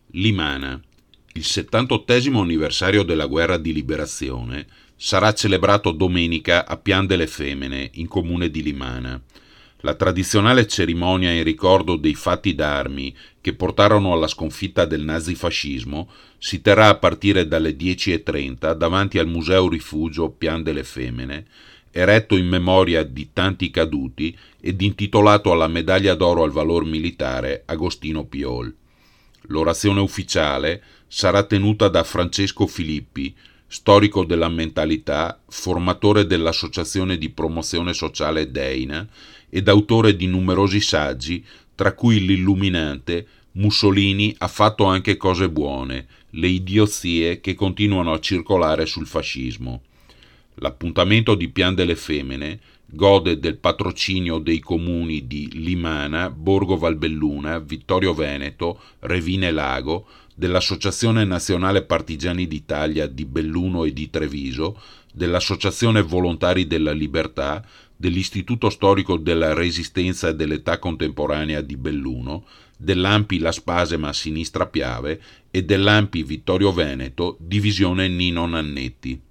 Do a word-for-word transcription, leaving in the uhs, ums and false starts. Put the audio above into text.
Limana. Il settantottesimo anniversario della guerra di liberazione sarà celebrato domenica a Pian delle Femmine, in comune di Limana. La tradizionale cerimonia in ricordo dei fatti d'armi che portarono alla sconfitta del nazifascismo si terrà a partire dalle dieci e trenta davanti al Museo Rifugio Pian delle Femmine, eretto in memoria di tanti caduti ed intitolato alla medaglia d'oro al valor militare Agostino Piol. L'orazione ufficiale sarà tenuta da Francesco Filippi, storico della mentalità, formatore dell'Associazione di Promozione Sociale Deina ed autore di numerosi saggi, tra cui l'illuminante Mussolini ha fatto anche cose buone, le idiozie che continuano a circolare sul fascismo. L'appuntamento di Pian delle Femmine gode del patrocinio dei comuni di Limana, Borgo Valbelluna, Vittorio Veneto, Revine Lago, dell'Associazione Nazionale Partigiani d'Italia di Belluno e di Treviso, dell'Associazione Volontari della Libertà, dell'Istituto Storico della Resistenza e dell'Età Contemporanea di Belluno, dell'A M P I La Spasima Sinistra Piave e dell'A M P I Vittorio Veneto, Divisione Nino Nannetti.